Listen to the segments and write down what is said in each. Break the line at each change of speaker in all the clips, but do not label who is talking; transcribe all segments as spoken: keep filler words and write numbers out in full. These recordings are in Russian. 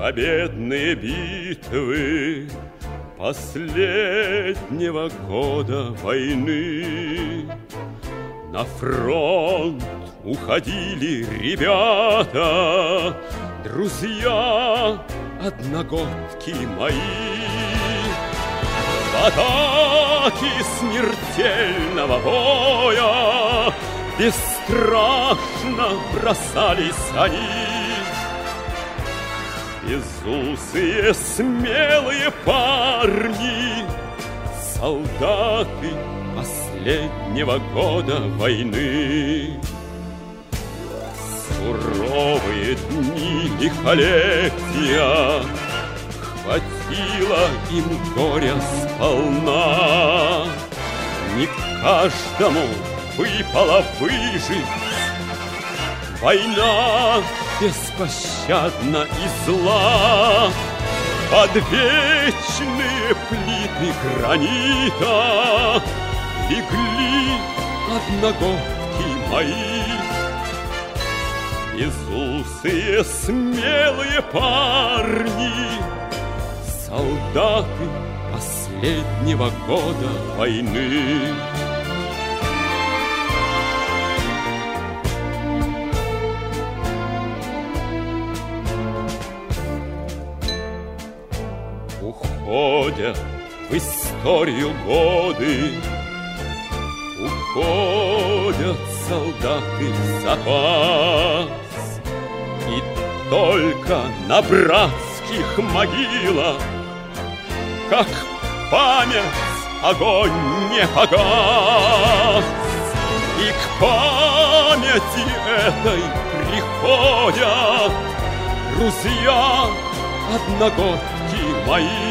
победные битвы последнего года войны. На фронт уходили ребята, друзья, одногодки мои. В атаке смертельного боя бесстрашно бросались они. Безусые смелые парни, солдаты последнего года войны. Суровые дни лихолетия хватило им горя сполна. Не каждому выпало выжить. Война беспощадна и зла. Под вечные плиты гранита легли одногодки мои. Безусые смелые парни, солдаты последнего года войны. Уходят в историю годы, уходят солдаты в запас, и только на братских могилах, как память, огонь не погас. И к памяти этой приходят друзья, одногодки мои.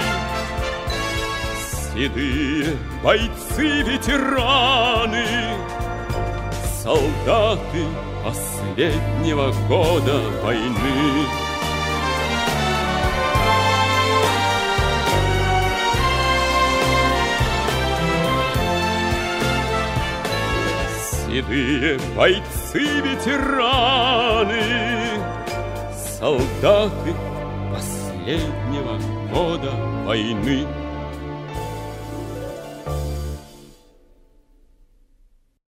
Седые бойцы-ветераны, солдаты последнего года войны. Седые бойцы-ветераны, солдаты последнего года войны.